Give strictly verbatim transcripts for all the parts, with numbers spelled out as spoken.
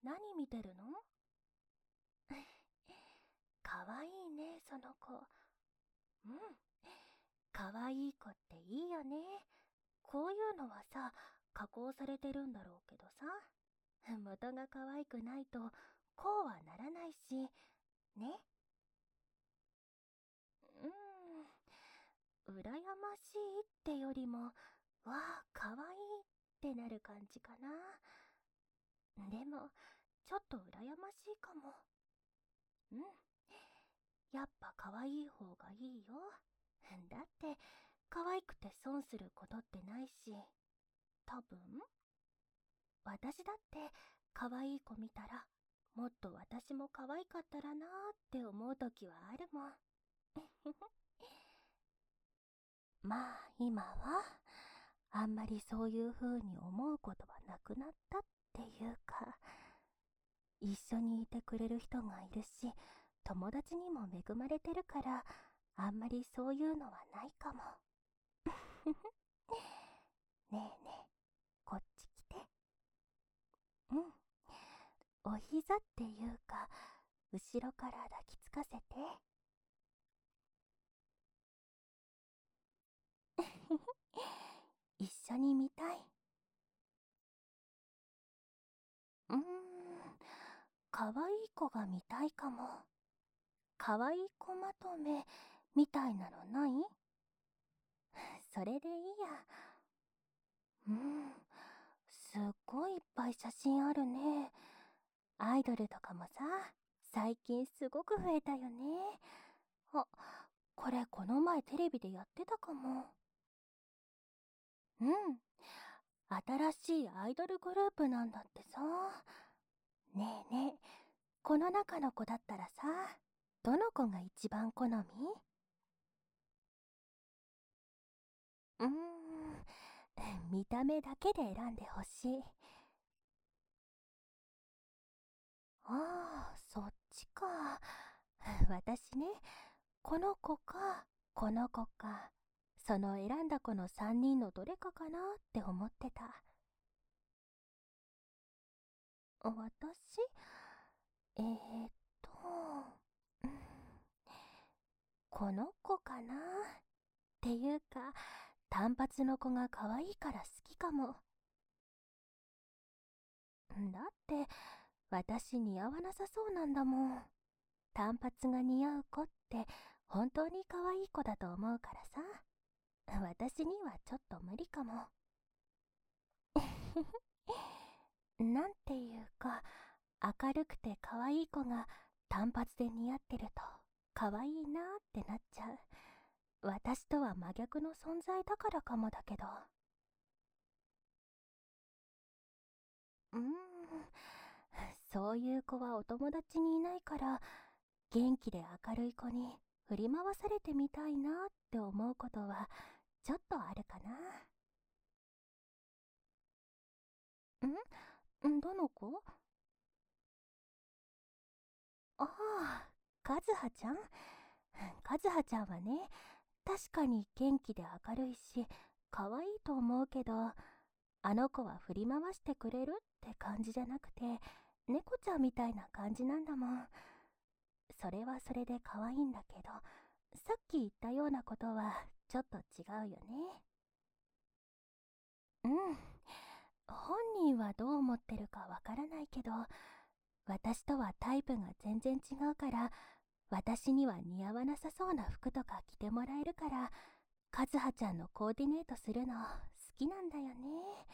何見てるの？かわいいね、その子。うん。かわいい子っていいよね。こういうのはさ、加工されてるんだろうけどさ。元が可愛くないと、こうはならないし、ね。うーん。羨ましいってよりも、わあ、かわいいってなる感じかな。でも、ちょっと羨ましいかも。うん。やっぱ可愛い方がいいよ。だって、可愛くて損することってないし、多分私だって可愛い子見たら、もっと私も可愛かったらなーって思う時はあるもん。まあ今は、あんまりそういう風に思うことはなくなったっていうか、一緒にいてくれる人がいるし、友達にも恵まれてるから、あんまりそういうのはないかも。ねえねえ、こっち来て。うん。お膝っていうか、後ろから抱きつかせて。一緒に見たい。うーん、かわいい子が見たいかも。かわいい子まとめみたいなのない？それでいいや。うん、すっごいいっぱい写真あるね。アイドルとかもさ、最近すごく増えたよね。あ、これこの前テレビでやってたかも。うん、新しいアイドルグループなんだってさ。ねえねえ、この中の子だったらさ、どの子が一番好み？うーん、見た目だけで選んでほしい。ああ、そっちか。私ね、この子か、この子か、その選んだ子のさんにんのどれかかなって思ってた。私えーっと、うん、この子かなっていうか、単発の子が可愛いから好きかも。だって、私似合わなさそうなんだもん。単発が似合う子って本当に可愛い子だと思うからさ。私にはちょっと無理かも。なんていうか、明るくて可愛い子が単発で似合ってると可愛いなってなっちゃう。私とは真逆の存在だからかもだけど。うーん、そういう子はお友達にいないから、元気で明るい子に振り回されてみたいなって思うことはちょっとあるかな。んんどの子？ああ、カズハちゃん。カズハちゃんはね、確かに元気で明るいし、可愛いと思うけど、あの子は振り回してくれるって感じじゃなくて、猫ちゃんみたいな感じなんだもん。それはそれで可愛いんだけど、さっき言ったようなことはちょっと違うよね。うん。本人はどう思ってるかわからないけど、私とはタイプが全然違うから、私には似合わなさそうな服とか着てもらえるから、カズハちゃんのコーディネートするの好きなんだよね。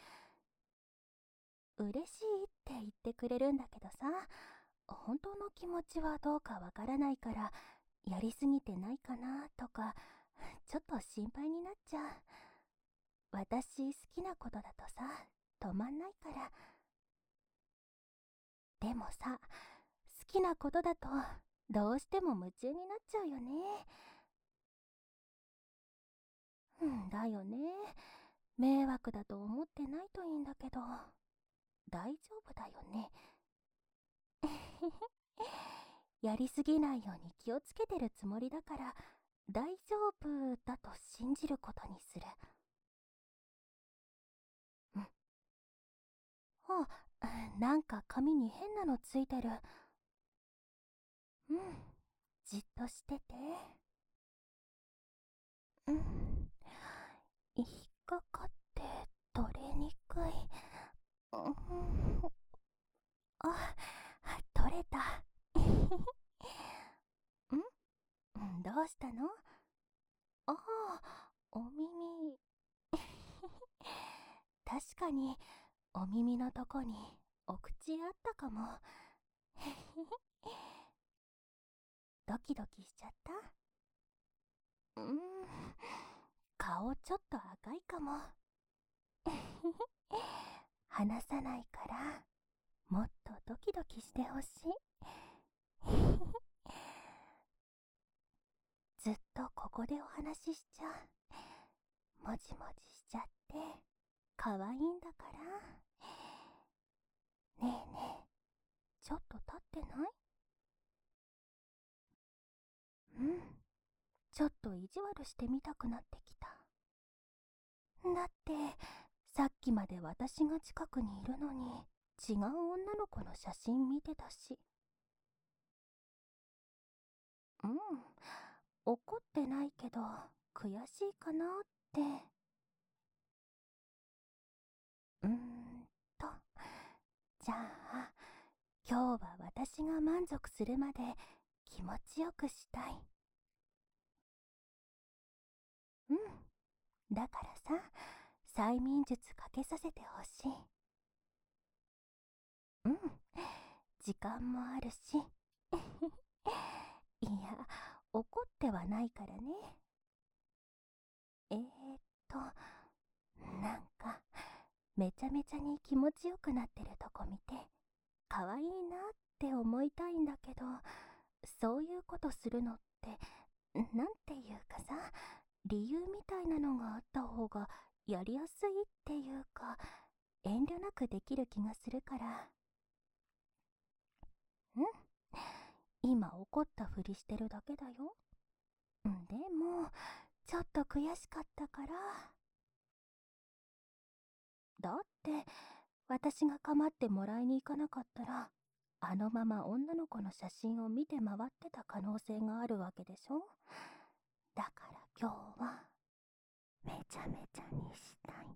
嬉しいって言ってくれるんだけどさ、本当の気持ちはどうかわからないから、やりすぎてないかなとか、ちょっと心配になっちゃう。私好きなことだとさ、止まんないから。でもさ、好きなことだとどうしても夢中になっちゃうよね。うんだよね。迷惑だと思ってないといいんだけど、大丈夫だよね。やりすぎないように気をつけてるつもりだから、大丈夫だと信じることにする。うん。あ、 なんか髪に変なのついてる。うん、じっとしてて。うん、引っかかって取れにくい。うん、あ、取れた。ん、どうしたの？ああ、お耳。確かにお耳のとこにお口あったかも。ドキドキしちゃった？うーん、顔ちょっと赤いかも。話さないからもっとドキドキしてほしい。ずっとここでお話ししちゃう。もじもじしちゃって可愛いんだから。ねえねえ、ちょっと立ってない？うん、ちょっと意地悪してみたくなってきた。だってさっきまで私が近くにいるのに違う女の子の写真見てたし。うん、怒ってないけど悔しいかなって。うーんと、じゃあ今日は私が満足するまで気持ちよくしたい。うん、だからさ、催眠術かけさせてほしい。うん、時間もあるし。いや、怒ってはないからね。えーっと、なんか、めちゃめちゃに気持ちよくなってるとこ見て、可愛いなって思いたいんだけど、そういうことするのって、なんていうかさ、理由みたいなのがあった方がやりやすいっていうか、遠慮なくできる気がするから。ん？今怒ったふりしてるだけだよ。でも、ちょっと悔しかったから。だって、私が構ってもらいに行かなかったら、あのまま女の子の写真を見て回ってた可能性があるわけでしょ。だから今日は、めちゃめちゃにしたい。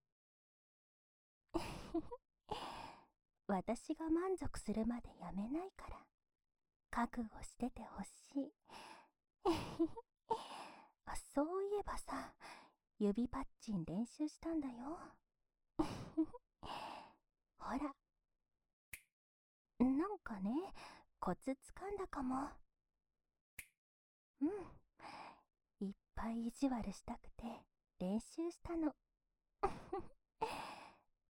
私が満足するまでやめないから、覚悟しててほしい。あ、そういえばさ、指パッチン練習したんだよ。ほら、なんかね、コツつかんだかも。うん、いっぱい意地悪したくて練習したの。